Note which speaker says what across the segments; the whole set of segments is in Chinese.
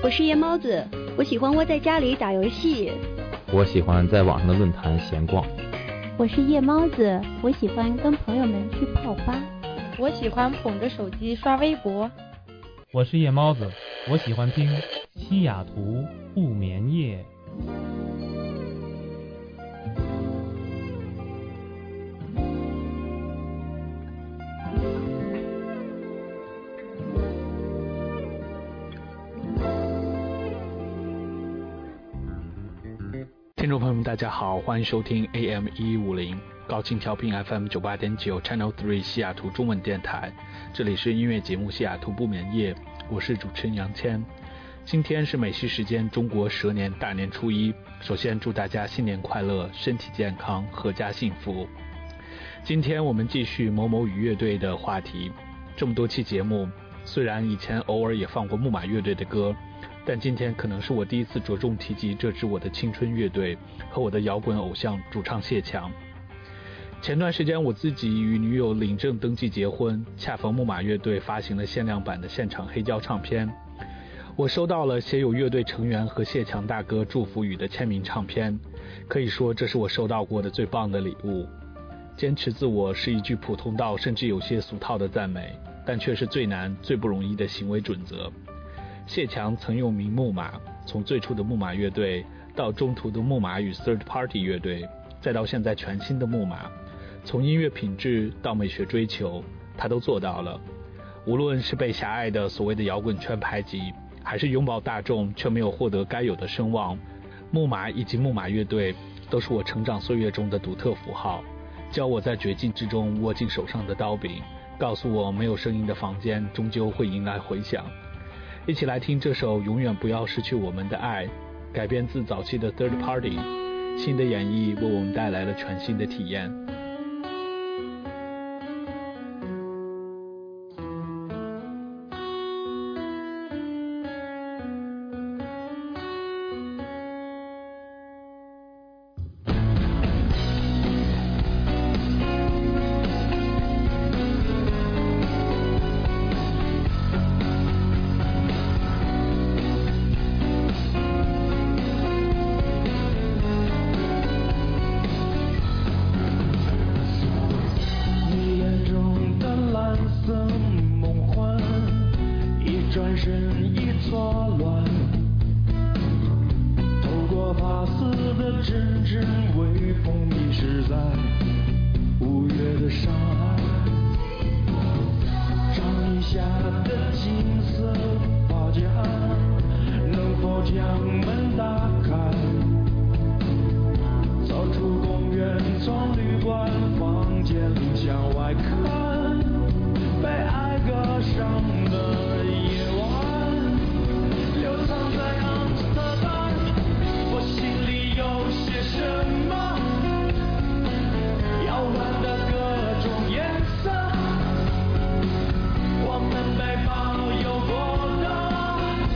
Speaker 1: 是夜猫子，我喜欢窝在家里打游戏。
Speaker 2: 我喜欢在网上的论坛闲逛。
Speaker 3: 我是夜猫子，我喜欢跟朋友们去泡吧。
Speaker 4: 我喜欢捧着手机刷微博。
Speaker 5: 我是夜猫子，我喜欢听西雅图不眠夜。
Speaker 6: 听众朋友们大家好，欢迎收听 AM 1150高清调频 FM 98.9 Channel 3西雅图中文电台，这里是音乐节目西雅图不眠夜，我是主持人杨谦。今天是美西时间中国蛇年大年初一，首先祝大家新年快乐，身体健康，阖家幸福。今天我们继续某某雨乐队的话题，这么多期节目，虽然以前偶尔也放过木马乐队的歌，但今天可能是我第一次着重提及这支我的青春乐队和我的摇滚偶像主唱谢强。前段时间我自己与女友领证登记结婚，恰逢木马乐队发行了限量版的现场黑胶唱片，我收到了写有乐队成员和谢强大哥祝福语的签名唱片，可以说这是我收到过的最棒的礼物。坚持自我是一句普通到甚至有些俗套的赞美，但却是最难最不容易的行为准则。谢强曾用名木马，从最初的木马乐队到中途的木马与 Third Party 乐队，再到现在全新的木马，从音乐品质到美学追求，他都做到了。无论是被狭隘的所谓的摇滚圈排挤，还是拥抱大众却没有获得该有的声望，木马以及木马乐队都是我成长岁月中的独特符号，教我在绝境之中握紧手上的刀柄，告诉我没有声音的房间终究会迎来回响。一起来听这首永远不要失去我们的爱，改编自早期的 Third Party， 新的演绎为我们带来了全新的体验。
Speaker 7: 我们被保佑过的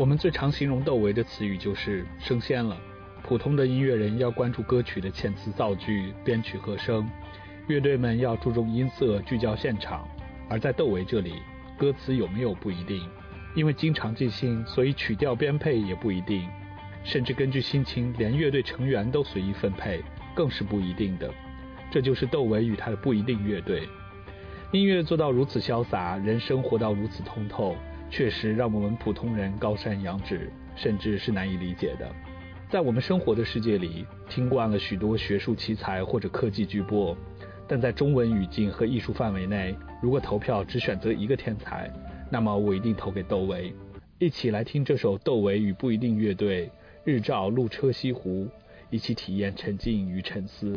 Speaker 6: 我们最常形容窦唯的词语就是升仙了。普通的音乐人要关注歌曲的遣词造句、编曲和声，乐队们要注重音色，聚焦现场。而在窦唯这里，歌词有没有不一定，因为经常即兴，所以曲调编配也不一定，甚至根据心情连乐队成员都随意分配，更是不一定的。这就是窦唯与他的不一定乐队。音乐做到如此潇洒，人生活到如此通透，确实让我们普通人高山仰止，甚至是难以理解的。在我们生活的世界里，听惯了许多学术奇才或者科技巨擘，但在中文语境和艺术范围内，如果投票只选择一个天才，那么我一定投给窦唯。一起来听这首窦唯与不一定乐队《日照路车西湖》，一起体验沉浸与沉思。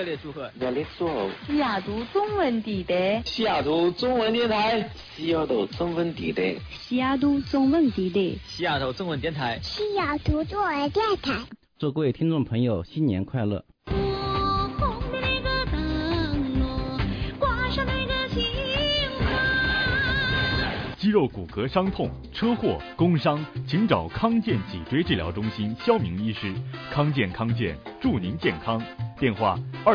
Speaker 7: 热烈祝贺！
Speaker 8: 热烈祝贺！
Speaker 4: 西雅图中文地带，
Speaker 8: 西雅图中文电台，西雅图中文地带，
Speaker 1: 西雅图中文地带，
Speaker 7: 西雅图中文电台，
Speaker 9: 西雅图中文电台。
Speaker 10: 祝各位听众朋友新年快乐！
Speaker 11: 肌肉骨骼伤痛、车祸、工伤，请找康健脊椎治疗中心肖明医师。康健祝您健康。电话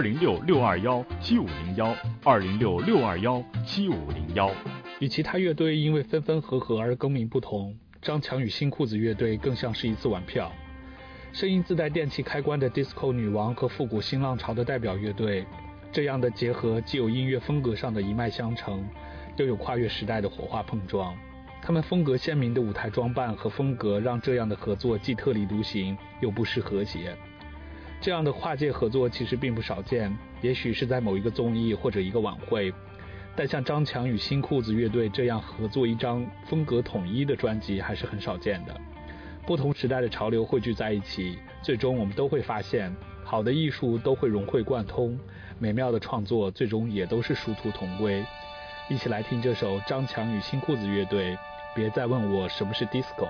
Speaker 11: 206-621-7501，206-621-7501。
Speaker 6: 与其他乐队因为分分合合而更名不同，张强与新裤子乐队更像是一次玩票。声音自带电气开关的 disco 女王和复古新浪潮的代表乐队，这样的结合既有音乐风格上的一脉相承，又有跨越时代的火花碰撞。他们风格鲜明的舞台装扮和风格让这样的合作既特立独行又不失和谐。这样的跨界合作其实并不少见，也许是在某一个综艺或者一个晚会，但像张强与新裤子乐队这样合作一张风格统一的专辑还是很少见的。不同时代的潮流汇聚在一起，最终我们都会发现，好的艺术都会融会贯通，美妙的创作最终也都是殊途同归。一起来听这首张强与新裤子乐队，别再问我什么是 disco。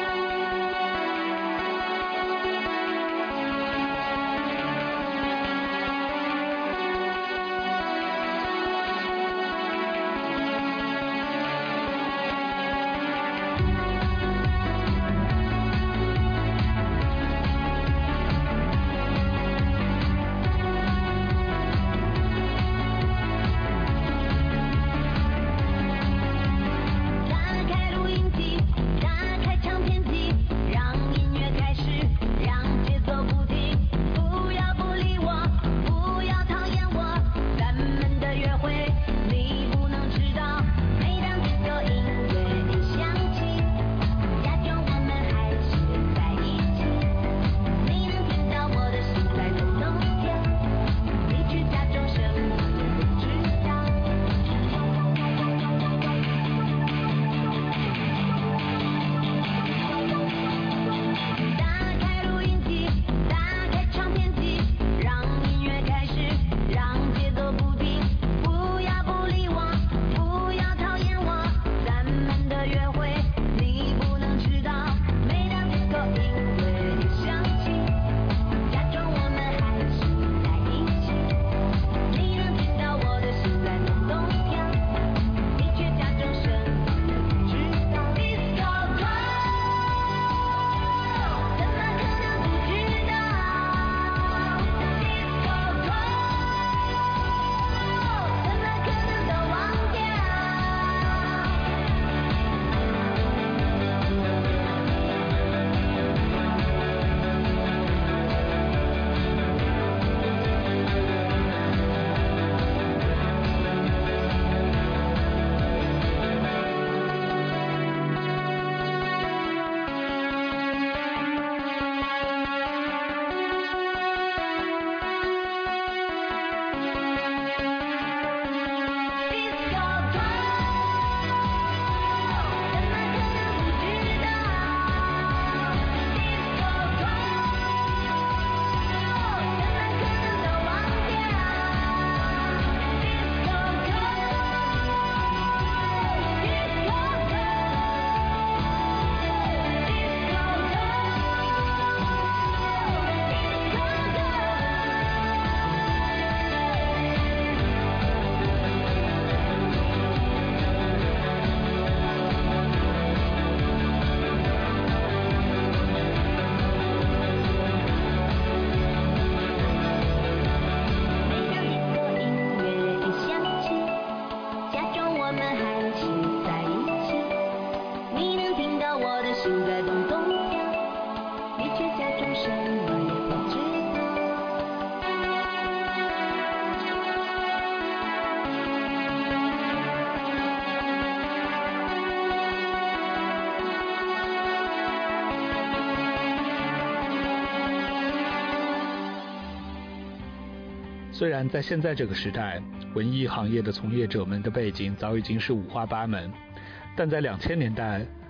Speaker 6: 虽然在现在这个时代，文艺行业的从业者们的背景早已经是五花八门，但在2000年代，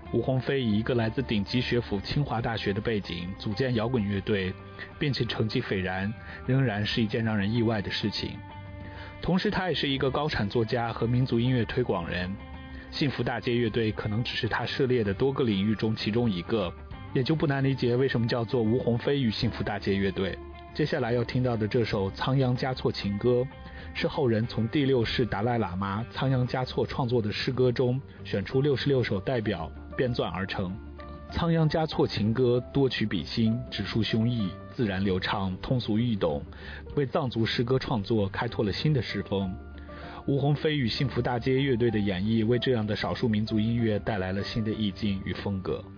Speaker 6: 吴鸿飞以一个来自顶级学府清华大学的背景组建摇滚乐队，并且成绩斐然，仍然是一件让人意外的事情。同时他也是一个高产作家和民族音乐推广人，幸福大街乐队可能只是他涉猎的多个领域中其中一个，也就不难理解为什么叫做吴鸿飞与幸福大街乐队。接下来要听到的这首仓央嘉措情歌，是后人从第6世达赖喇嘛仓央嘉措创作的诗歌中选出66首代表编撰而成。仓央嘉措情歌多曲比心，直抒胸臆，自然流畅，通俗易懂，为藏族诗歌创作开拓了新的诗风。吴鸿飞与幸福大街乐队的演绎为这样的少数民族音乐带来了新的意境与风格。